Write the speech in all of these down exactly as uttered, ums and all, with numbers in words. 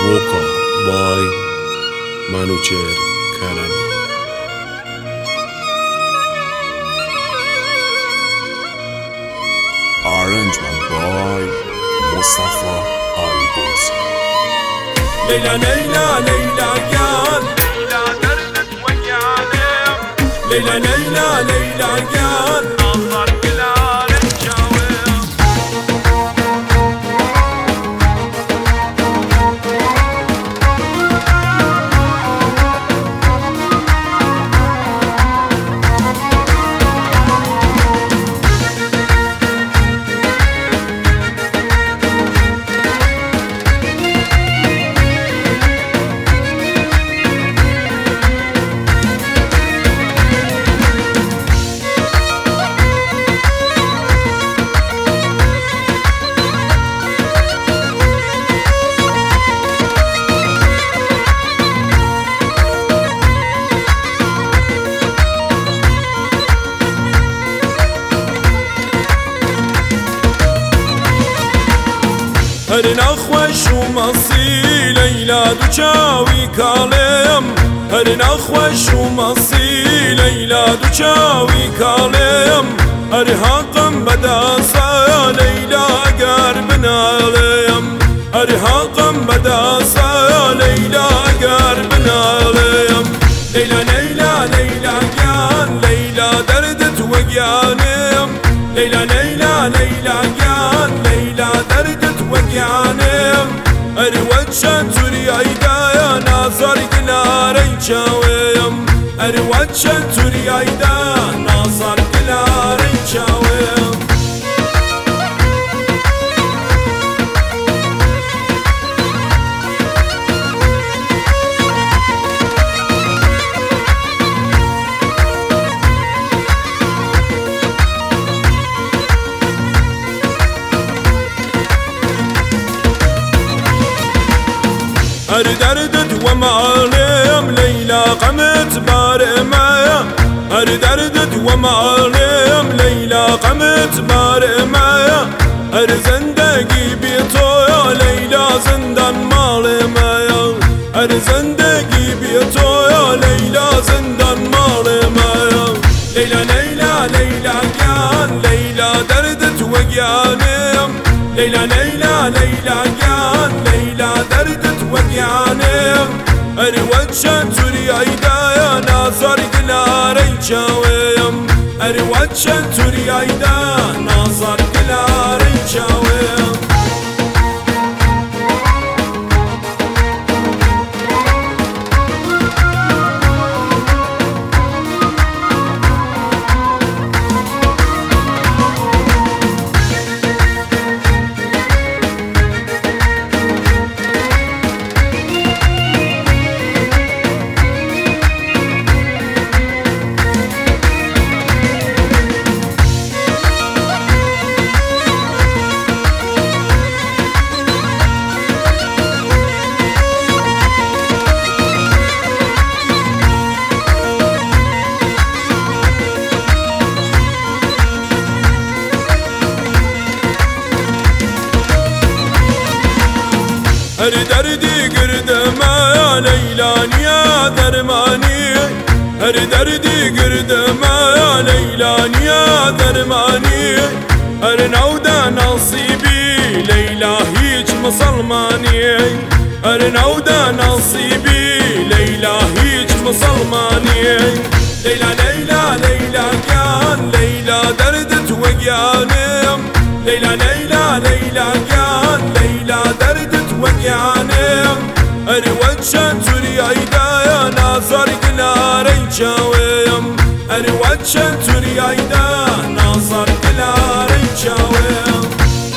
ووکا بای منوچهر کرمی. Arrangement by Mustafa Albozi. ليلى ليلى ليلى قال ليلى دردت ويانا ليلى ليلى ليلى قال ناظر بلال الجواب. هرنا خوش ومصي ليلى دوچاوي كالم هرنا خوش ومصي ليلى دوچاوي كالم ارهاقم بداسا ليلى قربنا عليم ارهاقم بداسا ليلى قربنا عليم. ليلى ليلى ليلى قال ليلى دردت وقيانم ليلى ليلى ليلى قال ليلى دردت وقيانم اروتشن توري ايدا يا ناظر قلاري جاويم اروتشن توري ايدا ناظر قلاري جاويم. هر دردت ومعالم ليلى قمت بارمايا هر دردت ومعالم ليلى قمت بارمايا هر زندگی بی تو یا ليلى زندان مال مايا هر زندگی بی تو یا ليلى زندان مال مايا. ليلى ليلى ليلى قال ليلى دردت وقيانم ليلى ليلى ليلى قال ليلى دردت وقيانم اروتشن توري ايدا يا ناظر قلاري جاويم اروتشن توري ايدا ناظر قلاري جاويم. هر دردی گردم یا لیلا نیا درمانی هر دردی گردم یا لیلا نیا درمانی هر نودا نصیبی لیلا هیچ مسلمانی هر نودا نصیبی لیلا هیچ مسلمانی. لیلا لیلا لیلا قال لیلا دردت وقيانم لیلا لیلا لیلا قال لیلا دردت وقيانم اروتشن توري ايدا يا ناظر قلاري جاويم اروتشن توري ايدا ناظر قلاري جاويم.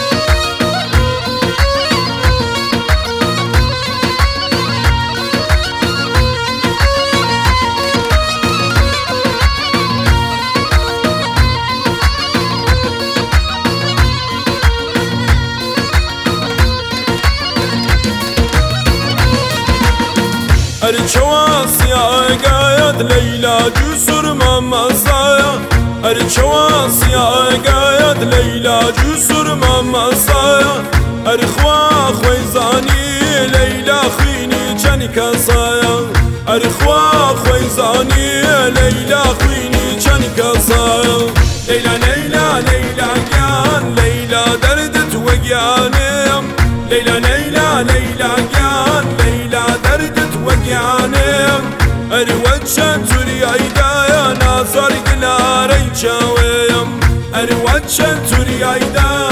ارچواسیا قاید لیلا جسر ممسایا ارچواسیا قاید لیلا جسر ممسایا ارخوا خویزانی لیلا خی وقيانم ليلى ليلى ليلى قيان ليلى دردت وقيانم أروتشن توري عيدايا ناصر قلاري شاويم أروتشن توري عيدايا